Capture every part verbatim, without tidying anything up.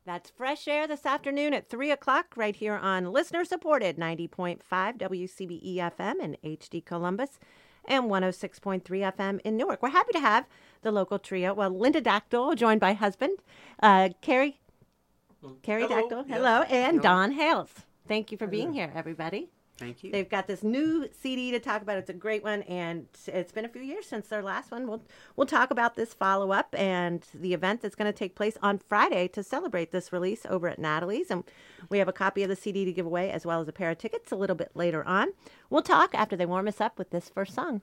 That's Fresh Air this afternoon at three o'clock right here on listener-supported ninety point five W C B E F M in H D Columbus and one oh six point three F M in Newark. We're happy to have the local trio. Well, Linda Dactyl, joined by husband, uh, Carrie, Carrie Hello. Dactyl, Yes. hello, and Hello. Don Hales. Thank you for being Hello. here, everybody. Thank you. They've got this new C D to talk about. It's a great one, and it's been a few years since their last one. We'll we'll talk about this follow-up and the event that's going to take place on Friday to celebrate this release over at Natalie's. And we have a copy of the C D to give away as well as a pair of tickets a little bit later on. We'll talk after they warm us up with this first song.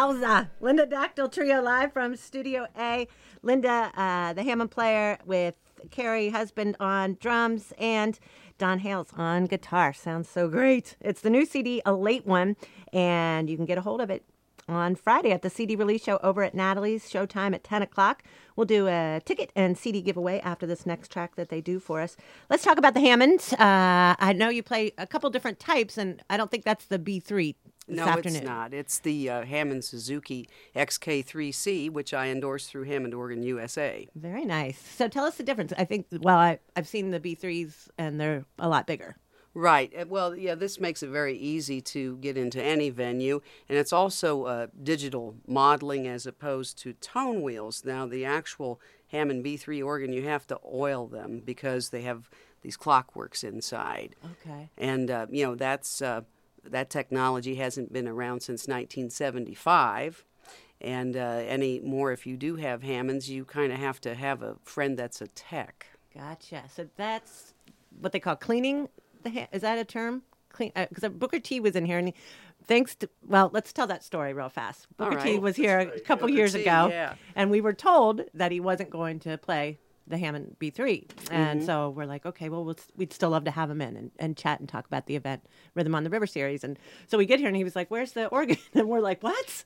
Wowza. Linda Dactyl Trio live from Studio A. Linda, uh, the Hammond player, with Carrie Husband on drums and Don Hales on guitar. Sounds so great. It's the new C D, a late one, and you can get a hold of it on Friday at the C D release show over at Natalie's. Showtime at ten o'clock. We'll do a ticket and C D giveaway after this next track that they do for us. Let's talk about the Hammond. Uh, I know you play a couple different types, and I don't think that's the B three this no, afternoon. it's not. It's the uh, Hammond Suzuki X K three C, which I endorse through Hammond Organ U S A. Very nice. So tell us the difference. I think, well, I, I've seen the B threes, and they're a lot bigger. Right. Uh, Well, yeah, this makes it very easy to get into any venue, and it's also uh, digital modeling as opposed to tone wheels. Now, the actual Hammond B three organ, you have to oil them because they have these clockworks inside. Okay. And, uh, you know, that's uh, that technology hasn't been around since nineteen seventy-five. And uh, any more, if you do have Hammonds, you kind of have to have a friend that's a tech. Gotcha. So that's what they call cleaning. The ha- is that a term? Clean, because uh, Booker T was in here, and he, thanks to, well, let's tell that story real fast. All Booker T right. was here a couple Booker years T, ago, yeah. and we were told that he wasn't going to play the Hammond B three. And Mm-hmm. so we're like, okay, well, we'll we'd still love to have him in and, and chat and talk about the event, Rhythm on the River series. And so we get here, and he was like, where's the organ? And we're like, what?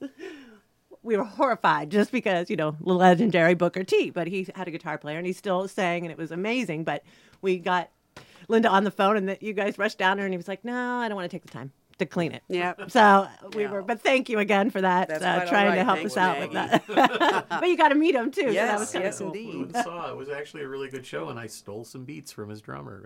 We were horrified just because, you know, legendary Booker T. But he had a guitar player, and he still sang, and it was amazing. But we got Linda on the phone, and that you guys rushed down there, and he was like, no, I don't want to take the time to clean it. Yeah. So we Yeah. were, but thank you again for that, That's uh, quite all trying to right. help Thanks, us out with Maggie. that. But you got to meet him, too. so that Yes, was kinda yes, cool. indeed. Who saw it? It was actually a really good show, and I stole some beats from his drummer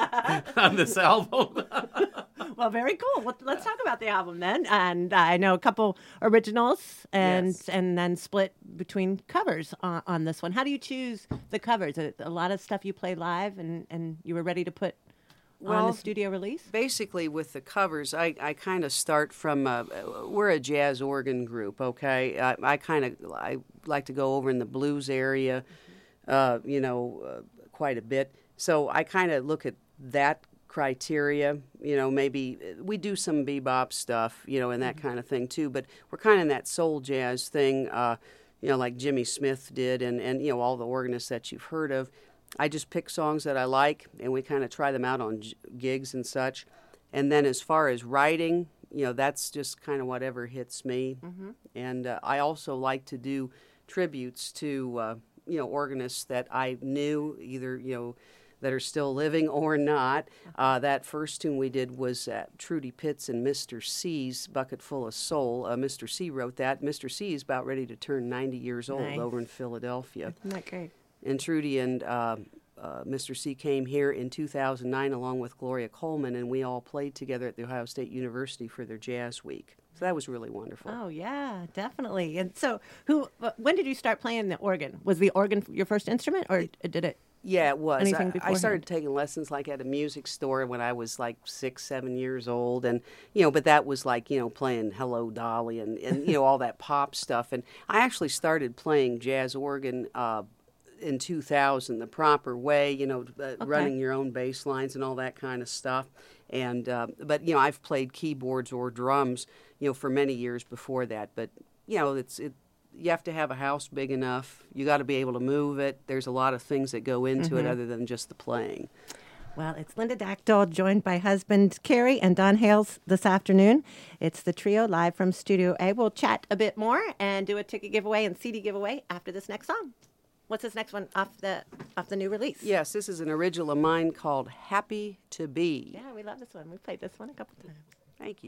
on this album. Well, very cool. Well, let's talk about the album then. And I know a couple originals and Yes. and then split between covers on, on this one. How do you choose the covers? A, a lot of stuff you play live, and, and you were ready to put on Well, the studio release? Basically, with the covers, I, I kind of start from, uh, we're a jazz organ group, okay? I, I kind of, I like to go over in the blues area, uh, you know, uh, quite a bit. So I kind of look at that criteria, you know, maybe we do some bebop stuff, you know, and that kind of thing too, but we're kind of in that soul jazz thing, uh, you know, like Jimmy Smith did, and, and, you know, all the organists that you've heard of. I just pick songs that I like, and we kind of try them out on j- gigs and such. And then as far as writing, you know, that's just kind of whatever hits me. Mm-hmm. And uh, I also like to do tributes to, uh, you know, organists that I knew, either, you know, that are still living or not. Uh, that first tune we did was uh, Trudy Pitts and Mister C's Bucket Full of Soul. Uh, Mister C wrote that. Mister C is about ready to turn ninety years old Nice. over in Philadelphia. Isn't that great? And Trudy and uh, uh, Mister C came here in two thousand nine along with Gloria Coleman, and we all played together at the Ohio State University for their Jazz Week. So that was really wonderful. Oh, yeah, definitely. And so who? uh, when did you start playing the organ? Was the organ your first instrument, or did it? Yeah, it was. Anything I, I beforehand? started taking lessons like at a music store when I was like six, seven years old, and you know, but that was like you know playing Hello Dolly and and you know all that pop stuff. And I actually started playing jazz organ uh, in two thousand the proper way, you know, uh, Okay. running your own bass lines and all that kind of stuff. And uh, but you know, I've played keyboards or drums, you know, for many years before that. But you know, it's it. You have to have a house big enough. You got to be able to move it. There's a lot of things that go into it other than just the playing. Well, it's Linda Dactyl, joined by husband Carrie and Don Hales this afternoon. It's the trio live from Studio A. We'll chat a bit more and do a ticket giveaway and C D giveaway after this next song. What's this next one off the off the new release? Yes, this is an original of mine called Happy to Be. Yeah, we love this one. We played this one a couple times. Thank you.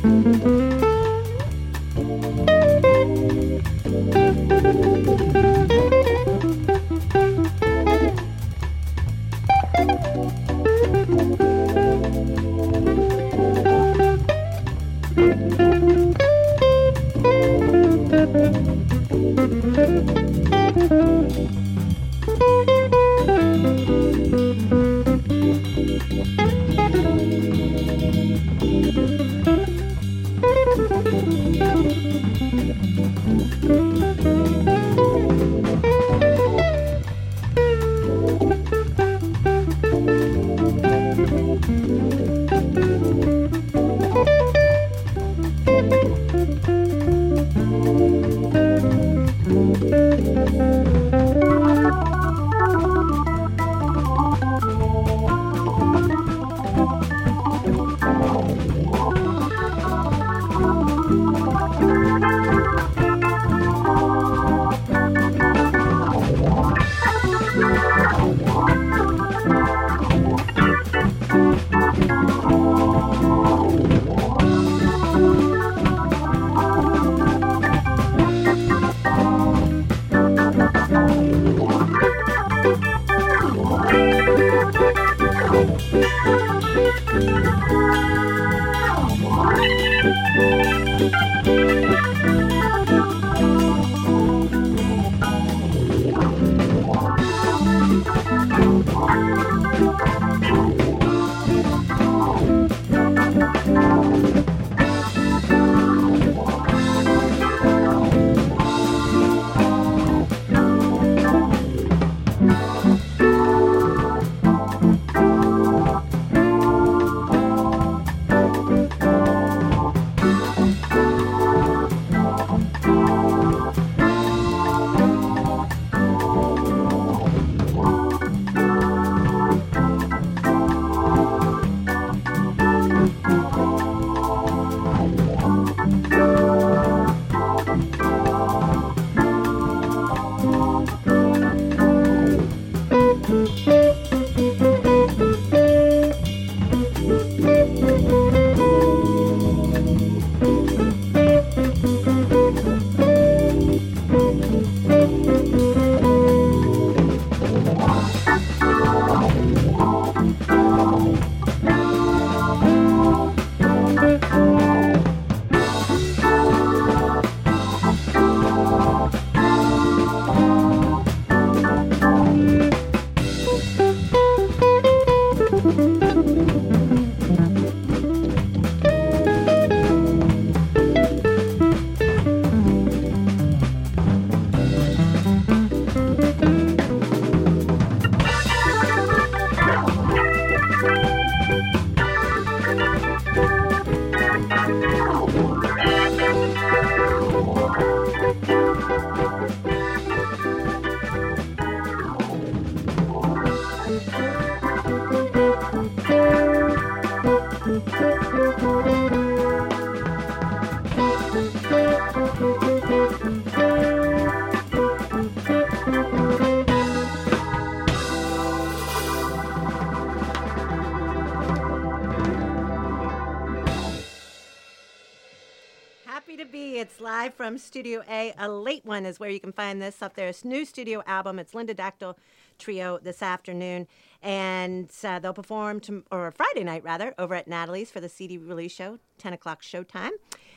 Happy to be. It's live from Studio A. A late one is where you can find this up there. It's new studio album. It's Linda Dactyl Trio this afternoon. And uh, they'll perform, to, or Friday night rather, over at Natalie's for the C D release show, ten o'clock showtime.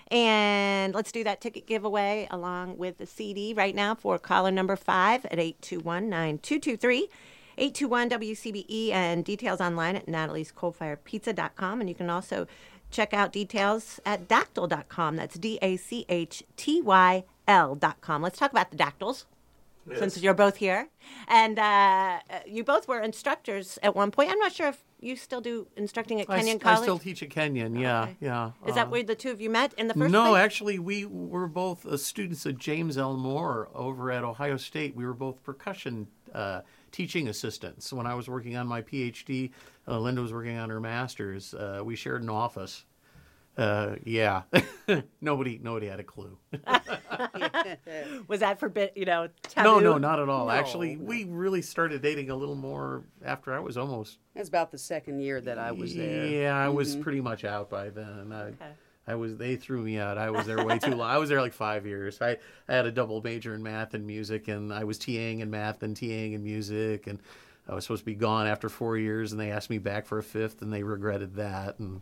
And let's do that ticket giveaway along with the C D right now for caller number five at eight two one, nine two two three. eight two one W C B E, and details online at natalies coal fired pizza dot com. And you can also check out details at dactyl dot com. That's D A C H T Y L dot com. Let's talk about the Dactyls, yes, since you're both here. And uh, you both were instructors at one point. I'm not sure if you still do instructing at Kenyon I, College. I still teach at Kenyon, yeah, okay. yeah. Is that where the two of you met in the first no, place? No, actually, we were both uh, students of James L. Moore over at Ohio State. We were both percussion uh, teaching assistants. When I was working on my P H D, uh, Linda was working on her master's. Uh, we shared an office. Uh, yeah, nobody, nobody had a clue. Was that forbid? You know, taboo? No, no, not at all. No, Actually, no. we really started dating a little more after I was almost. That's about the second year that I was there. Yeah, I was Mhm. pretty much out by then. I, Okay. I was they threw me out. I was there way too long. I was there like five years. I, I had a double major in math and music, and I was TAing in math and TAing in music, and I was supposed to be gone after four years, and they asked me back for a fifth, and they regretted that. And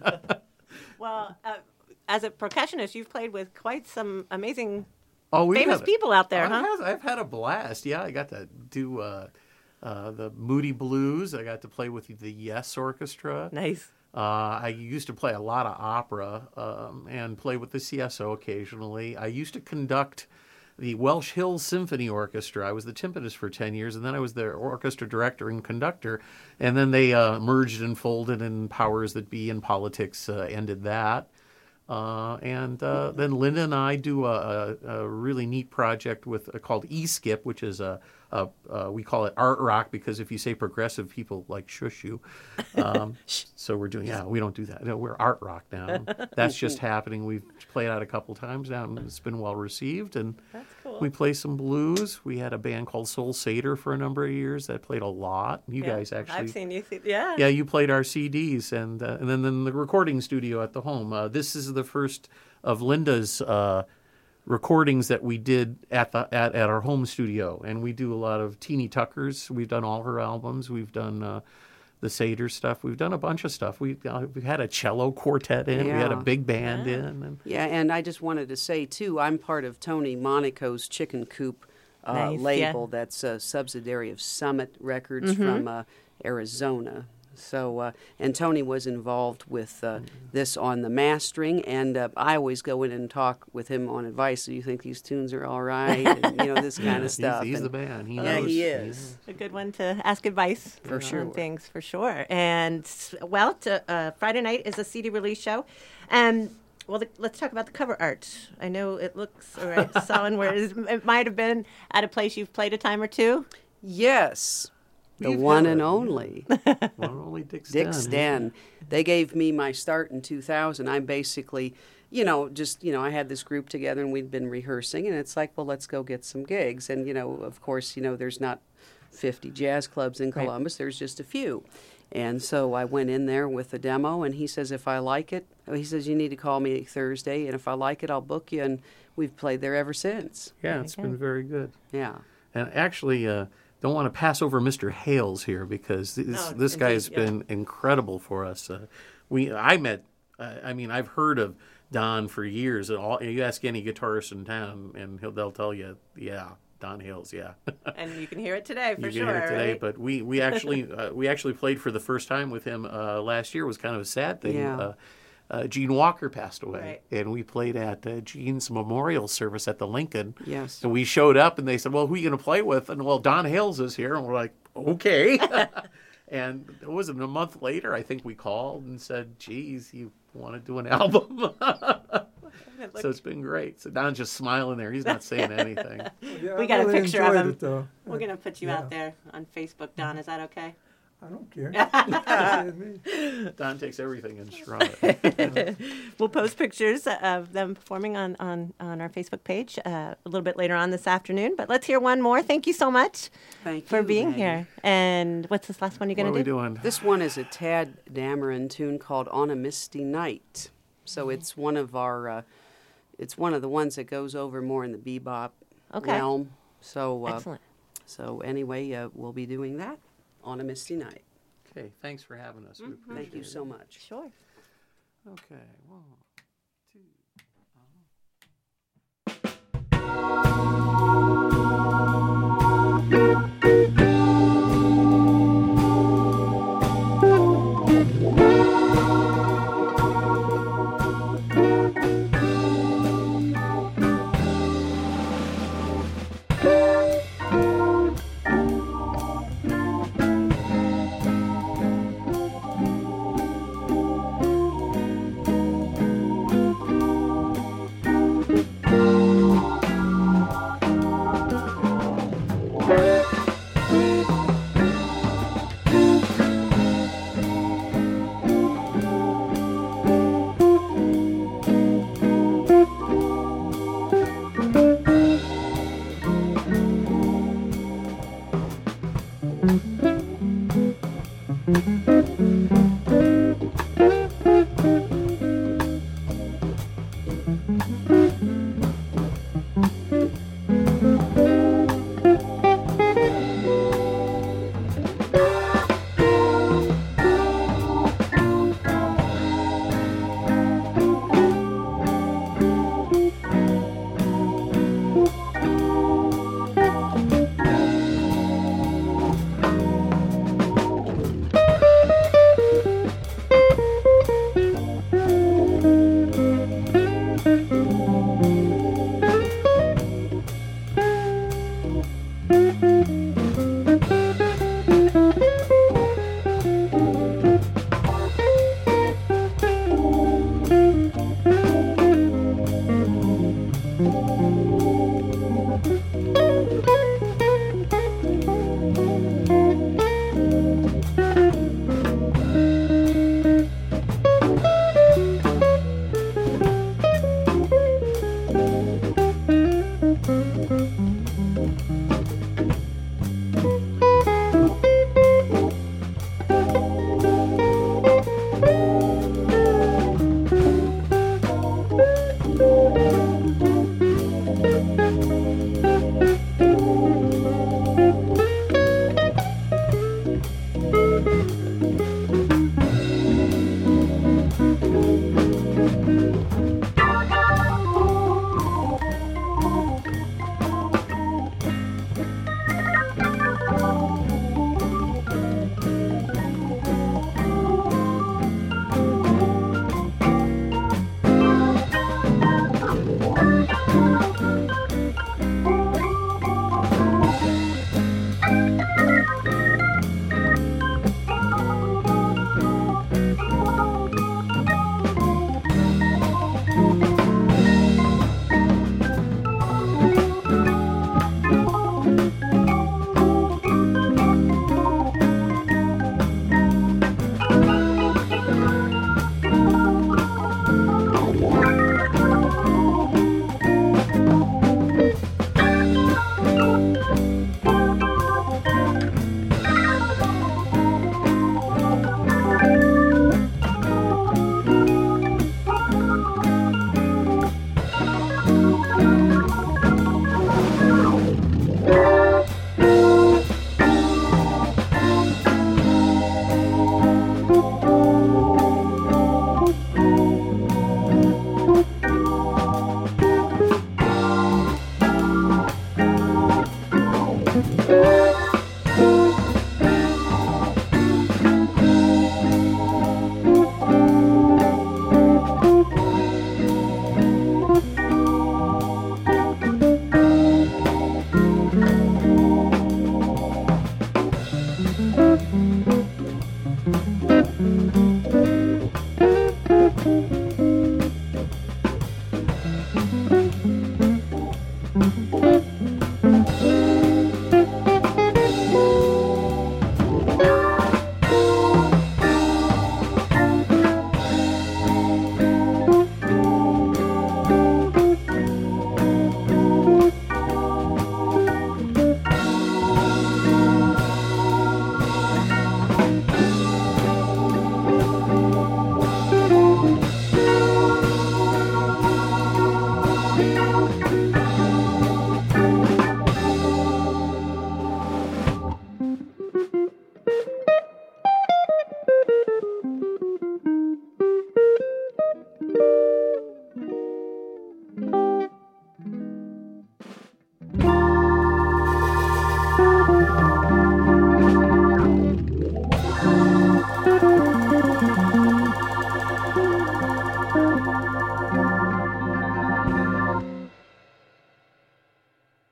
Well, uh, as a percussionist, you've played with quite some amazing, oh, we famous had- people out there, I've huh? Had, I've had a blast. Yeah, I got to do uh, uh, the Moody Blues. I got to play with the Yes Orchestra. Nice. Uh, I used to play a lot of opera um, and play with the C S O occasionally. I used to conduct the Welsh Hills Symphony Orchestra. I was the timpanist for ten years, and then I was their orchestra director and conductor. And then they uh, merged and folded, and powers that be in politics uh, ended that. Uh, and uh, then Linda and I do a, a, a really neat project with uh, called E-Skip, which is a, a, a we call it art rock because if you say progressive, people like shush you. Um, so we're doing yeah, we don't do that. No, we're art rock now. That's just happening. We've played out a couple times now, and it's been well received. And That's cool. we play some blues. We had a band called Soul Seder for a number of years that played a lot. You Yeah, guys actually I've seen you. See, yeah. yeah, you played our C Ds, and uh, and then in the recording studio at the home. Uh, this is the first of Linda's uh, recordings that we did at the at, at our home studio, and we do a lot of Teeny Tucker's. We've done all her albums. We've done uh, the Seder stuff. We've done a bunch of stuff. We uh, we had a cello quartet in. We had a Yeah. big band Yeah. in. And, Yeah, and I just wanted to say, too, I'm part of Tony Monaco's Chicken Coop uh, Nice, label yeah. that's a subsidiary of Summit Records Mm-hmm. from uh, Arizona. So, uh, and Tony was involved with uh, this on the mastering, and uh, I always go in and talk with him on advice. Do you think these tunes are all right? And, you know, this kind Yeah, of stuff. He's, he's And- the man. He yeah, knows. he is. A good one to ask advice For sure. on things, for sure. And, well, to, uh, Friday night is a C D release show. And, well, the, let's talk about the cover art. I know it looks, or I saw one where it, is, it might have been at a place you've played a time or two. Yes, the We've one had and it, yeah. only. One and only Dick's Dick's Den. Den. They gave me my start in two thousand. I'm basically, you know, just, you know, I had this group together and we'd been rehearsing, and it's like, well, let's go get some gigs. And, you know, of course, you know, there's not fifty jazz clubs in Right. Columbus, there's just a few. And so I went in there with a demo, and he says, if I like it, he says, you need to call me Thursday, and if I like it, I'll book you. And we've played there ever since. Yeah, it's been very good. Yeah. And actually, uh, don't want to pass over Mister Hales here because this, No, this guy has indeed, yeah. been incredible for us. Uh, we I met, uh, I mean, I've heard of Don for years. And all, you ask any guitarist in town, and he'll they'll tell you, yeah, Don Hales, yeah. And you can hear it today, for you sure. can hear it today, right? but we we actually uh, we actually played for the first time with him uh, last year. It was kind of a sad thing. Yeah. Uh, uh, Gene Walker passed away, Right. and we played at uh, Gene's memorial service at the Lincoln. Yes. And we showed up, and they said, "Well, who are you going to play with?" And well, Don Hales is here, and we're like, "Okay." And it wasn't a month later. I think we called and said, "Geez, you want to do an album?" So it's been great. So Don's just smiling there. He's not saying anything. Yeah, We I got a really picture of enjoyed him. It, though. We're going to put you Yeah. out there on Facebook, Don. Is that okay? I don't care. Don takes everything in stride. We'll post pictures of them performing on, on, on our Facebook page uh, a little bit later on this afternoon. But let's hear one more. Thank you so much Thank for you, being Maggie. here. And what's this last one you're What going are to we do? doing? This one is a Tad Dameron tune called "On a Misty Night." So Mm-hmm. it's one of our, uh, it's one of the ones that goes over more in the bebop Okay. realm. So, uh, Excellent. so anyway, uh, we'll be doing that on a misty night. Okay, thanks for having us. We appreciate Thank you it. so much. Sure. Okay, one, two. Thank you.